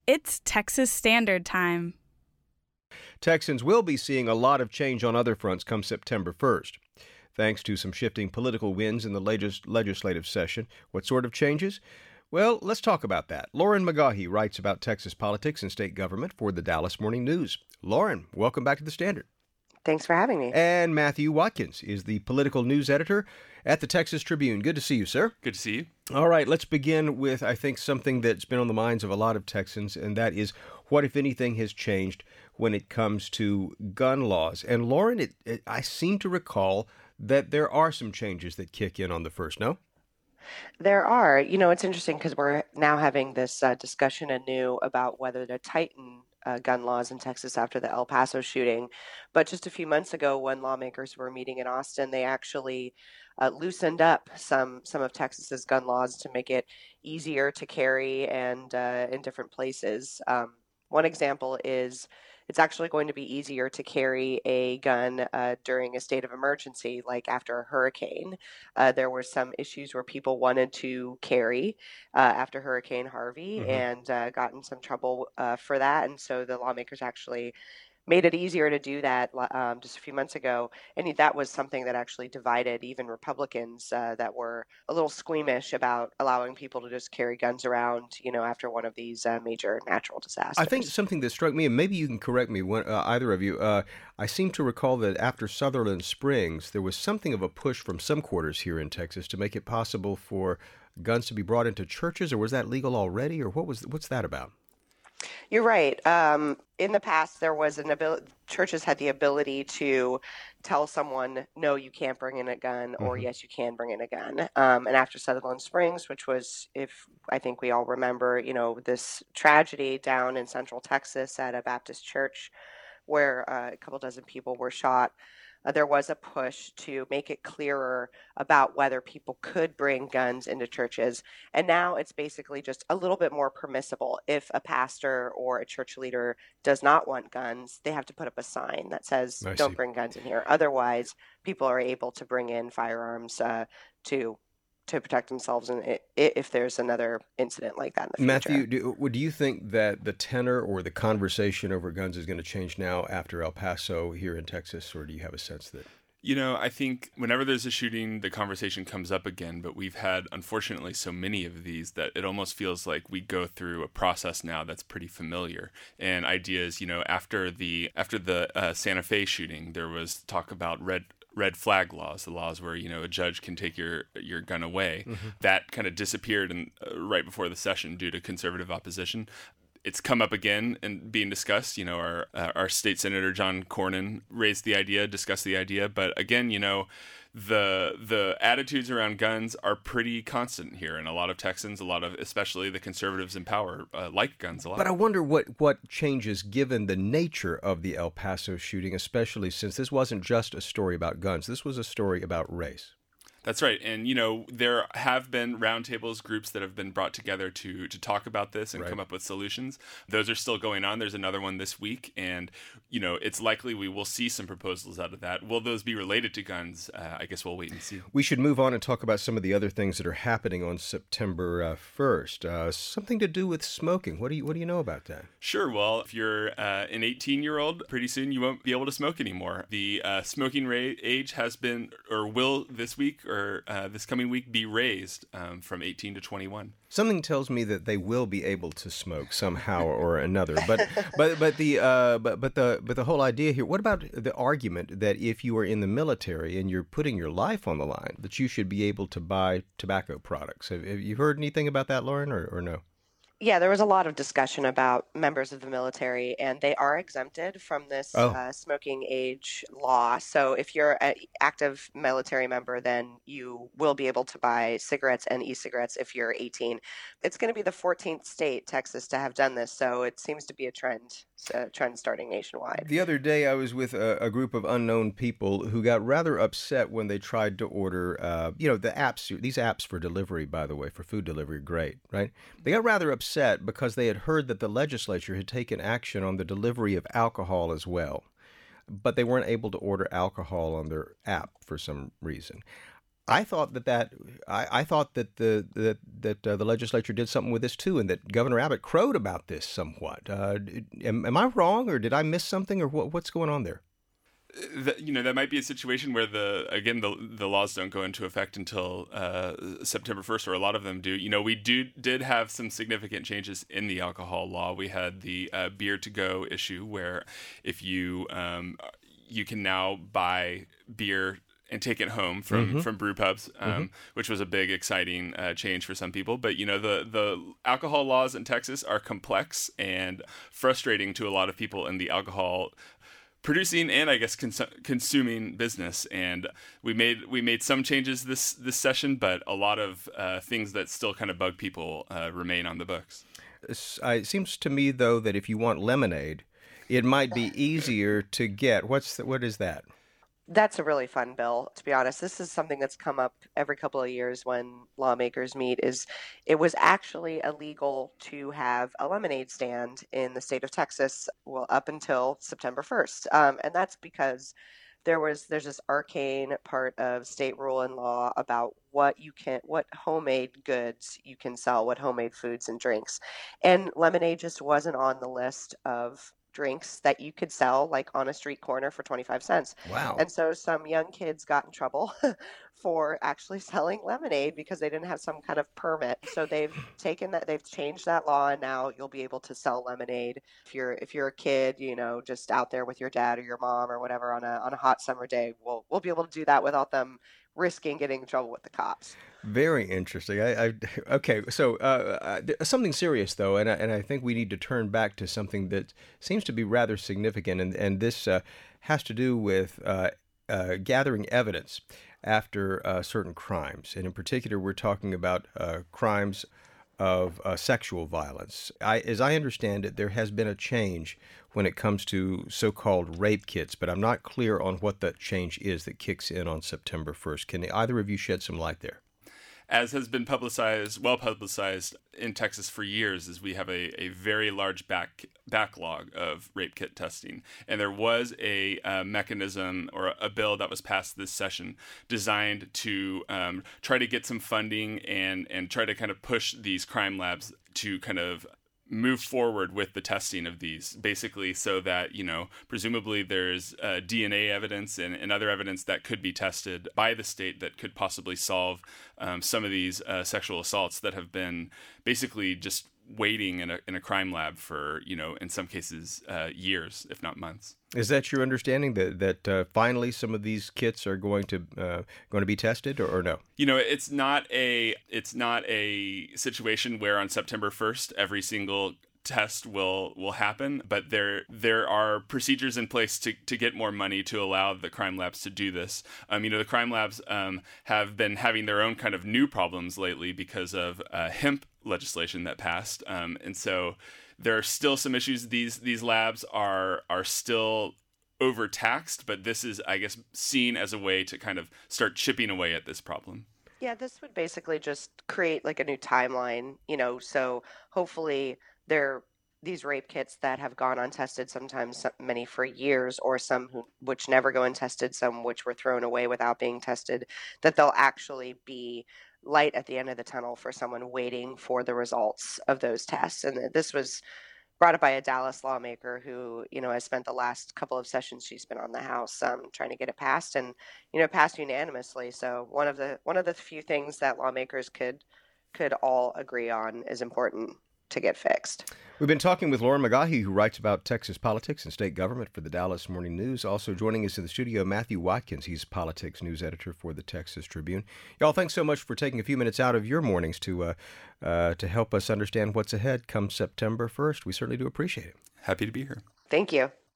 It's Texas Standard Time. Texans will be seeing a lot of change on other fronts come September 1st. Thanks to some shifting political winds in the latest legislative session. What sort of changes? Well, let's talk about that. Lauren McGaughy writes about Texas politics and state government for the Dallas Morning News. Lauren, welcome back to the Standard. Thanks for having me. And Matthew Watkins is the political news editor at the Texas Tribune. Good to see you, sir. Good to see you. All right, let's begin with, I think, something that's been on the minds of a lot of Texans, and that is what, if anything, has changed when it comes to gun laws. And Lauren, I seem to recall that there are some changes that kick in on the first, no? There are. It's interesting because we're now having this discussion anew about whether to tighten gun laws in Texas after the El Paso shooting. But just a few months ago, when lawmakers were meeting in Austin, they actually loosened up some of Texas's gun laws to make it easier to carry and in different places. One example is it's actually going to be easier to carry a gun during a state of emergency, like after a hurricane. There were some issues where people wanted to carry after Hurricane Harvey and got in some trouble for that. And so the lawmakers actually made it easier to do that just a few months ago. And that was something that actually divided even Republicans that were a little squeamish about allowing people to just carry guns around, after one of these major natural disasters. I think something that struck me, and maybe you can correct me, either of you, I seem to recall that after Sutherland Springs, there was something of a push from some quarters here in Texas to make it possible for guns to be brought into churches, or was that legal already, or what's that about? You're right. In the past, there was churches had the ability to tell someone, no, you can't bring in a gun, or yes, you can bring in a gun. And after Sutherland Springs, which was, if I think we all remember, this tragedy down in Central Texas at a Baptist church where a couple dozen people were shot, there was a push to make it clearer about whether people could bring guns into churches. And now it's basically just a little bit more permissible. If a pastor or a church leader does not want guns, they have to put up a sign that says, don't bring guns in here. Otherwise, people are able to bring in firearms to protect themselves if there's another incident like that in the future. Matthew, do you think that the tenor or the conversation over guns is going to change now after El Paso here in Texas, or do you have a sense that... I think whenever there's a shooting, the conversation comes up again, but we've had, unfortunately, so many of these that it almost feels like we go through a process now that's pretty familiar. And ideas, after the Santa Fe shooting, there was talk about red flag laws, the laws where, a judge can take your gun away. That kind of disappeared right before the session due to conservative opposition. It's come up again and being discussed. Our state senator, John Cornyn, discussed the idea. But again, the attitudes around guns are pretty constant here. And a lot of Texans, especially the conservatives in power, like guns a lot. But I wonder what changes given the nature of the El Paso shooting, especially since this wasn't just a story about guns. This was a story about race. That's right. And, there have been roundtables, groups that have been brought together to talk about this and come up with solutions. Those are still going on. There's another one this week. And, it's likely we will see some proposals out of that. Will those be related to guns? I guess we'll wait and see. We should move on and talk about some of the other things that are happening on September 1st. Something to do with smoking. What do you know about that? Sure. Well, if you're an 18-year-old, pretty soon you won't be able to smoke anymore. The smoking age has been, or will this week, or this coming week, be raised from 18 to 21. Something tells me that they will be able to smoke somehow or another. But the whole idea here. What about the argument that if you are in the military and you're putting your life on the line, that you should be able to buy tobacco products? Have you heard anything about that, Lauren, or no? Yeah, there was a lot of discussion about members of the military, and they are exempted from this smoking age law. So if you're an active military member, then you will be able to buy cigarettes and e-cigarettes if you're 18. It's going to be the 14th state, Texas, to have done this, so it seems to be a trend starting nationwide. The other day, I was with a group of unknown people who got rather upset when they tried to order, the apps, these apps for delivery, by the way, for food delivery, great, right? They got rather upset because they had heard that the legislature had taken action on the delivery of alcohol as well, but they weren't able to order alcohol on their app for some reason. I thought I thought that the legislature did something with this too, and that Governor Abbott crowed about this somewhat. Am I wrong, or did I miss something, or what's going on there? That might be a situation where the laws don't go into effect until September 1st, or a lot of them do. We did have some significant changes in the alcohol law. We had the beer to go issue, where if you can now buy beer and take it home from brew pubs, which was a big, exciting change for some people. But, the alcohol laws in Texas are complex and frustrating to a lot of people in the alcohol producing and, I guess, consuming business. And we made some changes this session, but a lot of things that still kind of bug people remain on the books. It seems to me, though, that if you want lemonade, it might be easier to get. What is that? That's a really fun bill, to be honest. This is something that's come up every couple of years when lawmakers meet. It was actually illegal to have a lemonade stand in the state of Texas, well, up until September 1st. And that's because there's this arcane part of state rule and law about what homemade goods you can sell, what homemade foods and drinks. And lemonade just wasn't on the list of drinks that you could sell like on a street corner for 25 cents. Wow. And so some young kids got in trouble for actually selling lemonade because they didn't have some kind of permit. So they've changed that law, and now you'll be able to sell lemonade if you're a kid, just out there with your dad or your mom or whatever on a hot summer day. We'll be able to do that without them risking getting in trouble with the cops. Very interesting. Okay, so something serious, though, and I think we need to turn back to something that seems to be rather significant, and this has to do with gathering evidence after certain crimes. And in particular, we're talking about crimes of sexual violence. As I understand it, there has been a change when it comes to so-called rape kits, but I'm not clear on what that change is that kicks in on September 1st. Can either of you shed some light there? As has been well publicized in Texas for years, is we have a very large backlog of rape kit testing. And there was a mechanism or a bill that was passed this session designed to try to get some funding and try to kind of push these crime labs to kind of move forward with the testing of these, basically so that, presumably there's DNA evidence and other evidence that could be tested by the state that could possibly solve some of these sexual assaults that have been basically just waiting in a crime lab for, in some cases, years, if not months. Is that your understanding that finally some of these kits are going to be tested, or no? It's not a situation where on September 1st every single test will happen, but there are procedures in place to get more money to allow the crime labs to do this. The crime labs have been having their own kind of new problems lately because of hemp legislation that passed, and so there are still some issues. These labs are still overtaxed, but this is, I guess, seen as a way to kind of start chipping away at this problem. Yeah, this would basically just create like a new timeline, so hopefully these rape kits that have gone untested, sometimes many for years, or some which never go untested, some which were thrown away without being tested, that they'll actually be light at the end of the tunnel for someone waiting for the results of those tests. And this was brought up by a Dallas lawmaker who, has spent the last couple of sessions she's been on the House trying to get it passed, and passed unanimously. So one of the few things that lawmakers could all agree on is important to get fixed. We've been talking with Lauren McGahee, who writes about Texas politics and state government for the Dallas Morning News. Also joining us in the studio, Matthew Watkins. He's politics news editor for the Texas Tribune. Y'all, thanks so much for taking a few minutes out of your mornings to help us understand what's ahead come September 1st. We certainly do appreciate it. Happy to be here. Thank you.